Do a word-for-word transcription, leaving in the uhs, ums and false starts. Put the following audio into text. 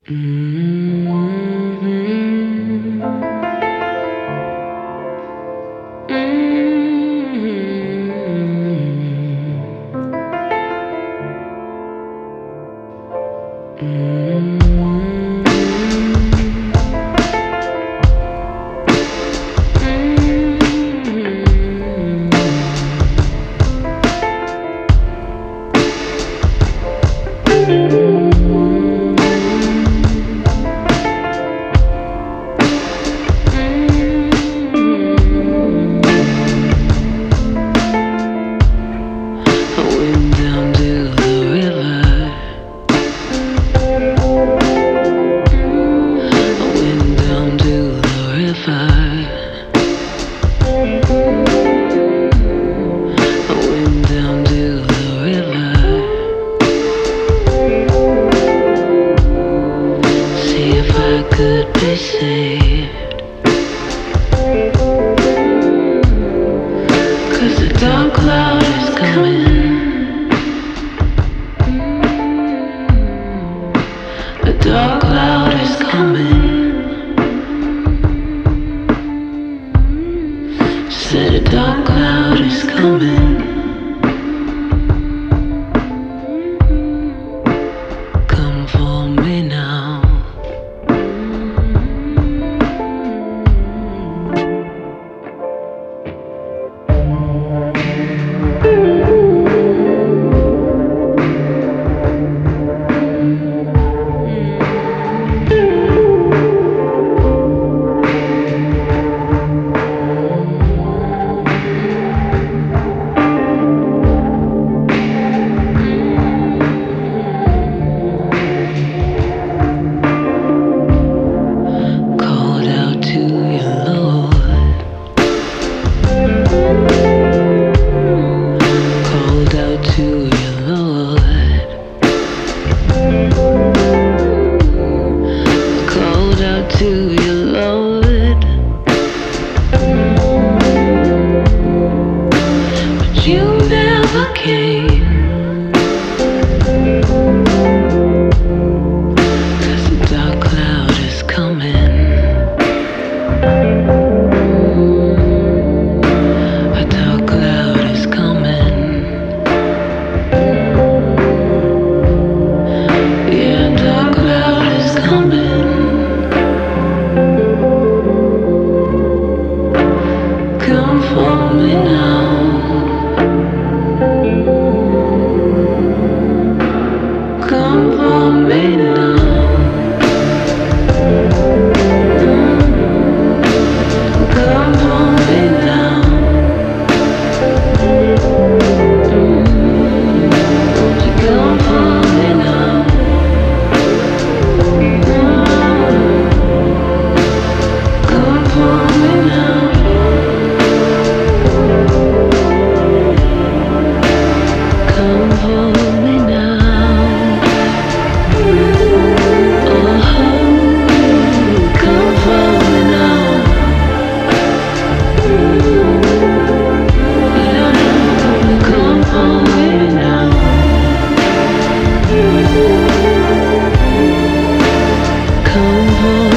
Mm-hmm. Could be saved, 'cause the dark cloud is coming. The dark cloud is coming. Said a dark cloud is coming. Come for me now. To your Lord, but you never came, 'cause the dark cloud is coming. A dark cloud is coming. Yeah, a dark cloud is coming. Come for me now. Come for me now. Come for me now. Won't you come for me now? Come for me now. Come for me now. Oh, come for me now. Yeah, come for me now. Come for